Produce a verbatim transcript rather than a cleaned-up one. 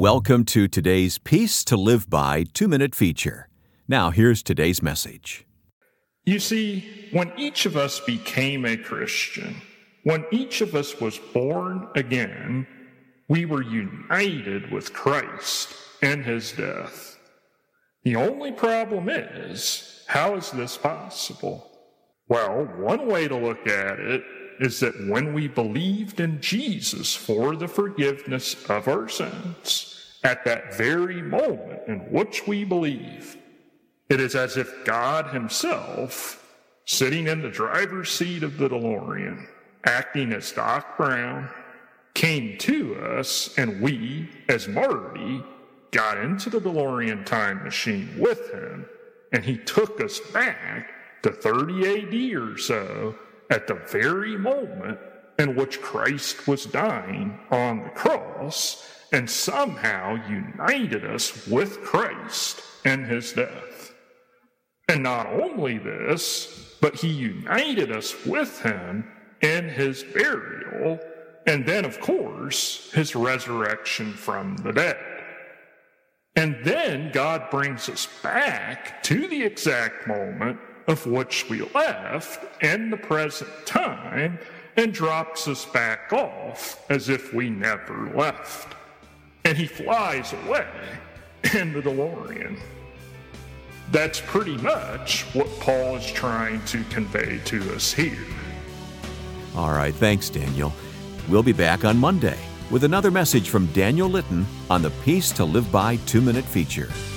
Welcome to today's Peace to Live By two-minute feature. Now, here's today's message. You see, when each of us became a Christian, when each of us was born again, we were united with Christ in his death. The only problem is, how is this possible? Well, one way to look at it is that when we believed in Jesus for the forgiveness of our sins, at that very moment in which we believe, it is as if God himself, sitting in the driver's seat of the DeLorean, acting as Doc Brown, came to us, and we, as Marty, got into the DeLorean time machine with him, and he took us back to thirty A D or so, at the very moment in which Christ was dying on the cross, and somehow united us with Christ in his death. And not only this, but he united us with him in his burial, and then, of course, his resurrection from the dead. And then God brings us back to the exact moment of which we left in the present time, and drops us back off as if we never left. And he flies away in the DeLorean. That's pretty much what Paul is trying to convey to us here. All right, thanks, Daniel. We'll be back on Monday with another message from Daniel Litton on the Peace to Live By two-minute feature.